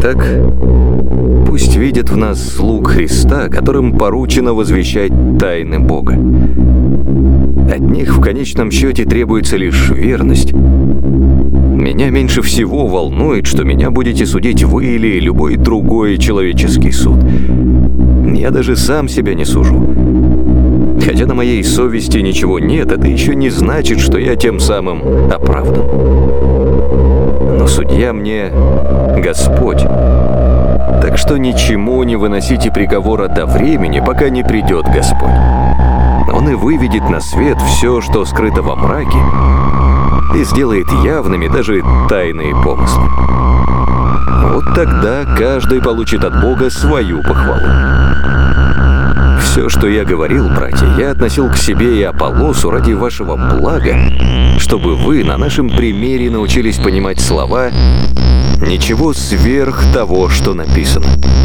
Итак, пусть видят в нас слуг Христа, которым поручено возвещать тайны Бога. От них в конечном счете требуется лишь верность. Меня меньше всего волнует, что меня будете судить вы или любой другой человеческий суд. Я даже сам себя не сужу. Хотя на моей совести ничего нет, это еще не значит, что я тем самым оправдан. Но судья мне Господь. Так что ничему не выносите приговора до времени, пока не придет Господь. Он и выведет на свет все, что скрыто во мраке, и сделает явными даже тайные помыслы. Вот тогда каждый получит от Бога свою похвалу. Все, что я говорил, братья, я относил к себе и Аполлосу ради вашего блага, чтобы вы на нашем примере научились понимать слова «ничего сверх того, что написано».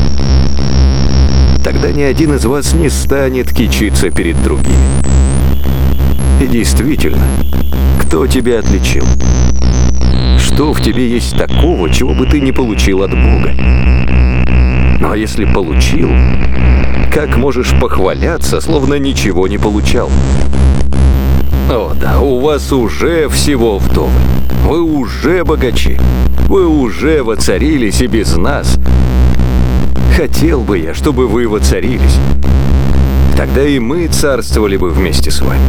Тогда ни один из вас не станет кичиться перед другими. И действительно, кто тебя отличил? Что в тебе есть такого, чего бы ты не получил от Бога? Ну а если получил, как можешь похваляться, словно ничего не получал? О да, у вас уже всего вдоволь. Вы уже богачи. Вы уже воцарились и без нас. Хотел бы я, чтобы вы воцарились. Тогда и мы царствовали бы вместе с вами.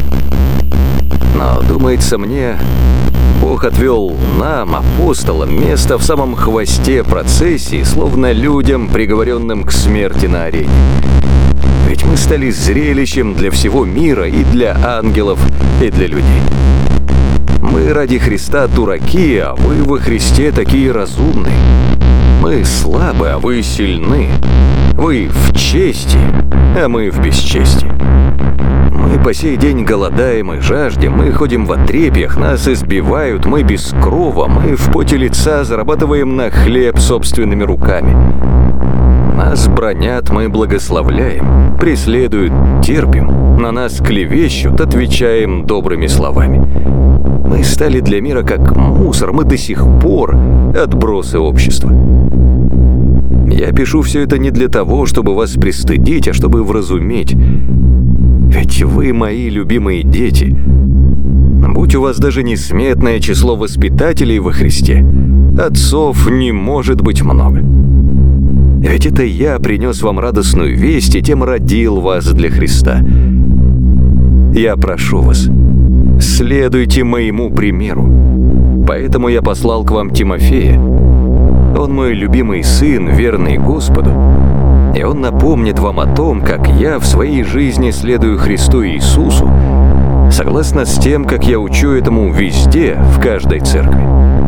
Но, думается мне, Бог отвел нам, апостолам, место в самом хвосте процессии, словно людям, приговоренным к смерти на арене. Ведь мы стали зрелищем для всего мира, и для ангелов, и для людей. Мы ради Христа дураки, а вы во Христе такие разумные. Мы слабы, а вы сильны. Вы в чести, а мы в бесчестии. Мы по сей день голодаем и жаждем, мы ходим в отрепьях, нас избивают, мы без крова, мы в поте лица зарабатываем на хлеб собственными руками. Нас бранят, мы благословляем, преследуют, терпим, на нас клевещут, отвечаем добрыми словами. Мы стали для мира как мусор, мы до сих пор отбросы общества. Я пишу все это не для того, чтобы вас пристыдить, а чтобы вразумить. Ведь вы мои любимые дети. Будь у вас даже несметное число воспитателей во Христе, отцов не может быть много. Ведь это я принес вам радостную весть и тем родил вас для Христа. Я прошу вас, следуйте моему примеру. Поэтому я послал к вам Тимофея. Он мой любимый сын, верный Господу. И он напомнит вам о том, как я в своей жизни следую Христу Иисусу, согласно с тем, как я учу этому везде, в каждой церкви.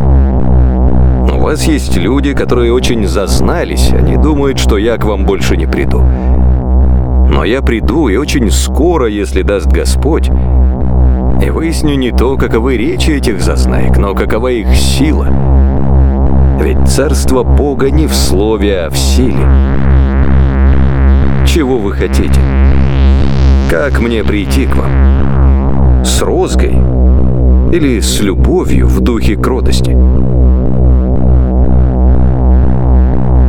У вас есть люди, которые очень зазнались, они думают, что я к вам больше не приду. Но я приду, и очень скоро, если даст Господь, и выясню не то, каковы речи этих зазнаек, но какова их сила. Ведь царство Бога не в слове, а в силе. Чего вы хотите? Как мне прийти к вам? С розгой? Или с любовью в духе кротости?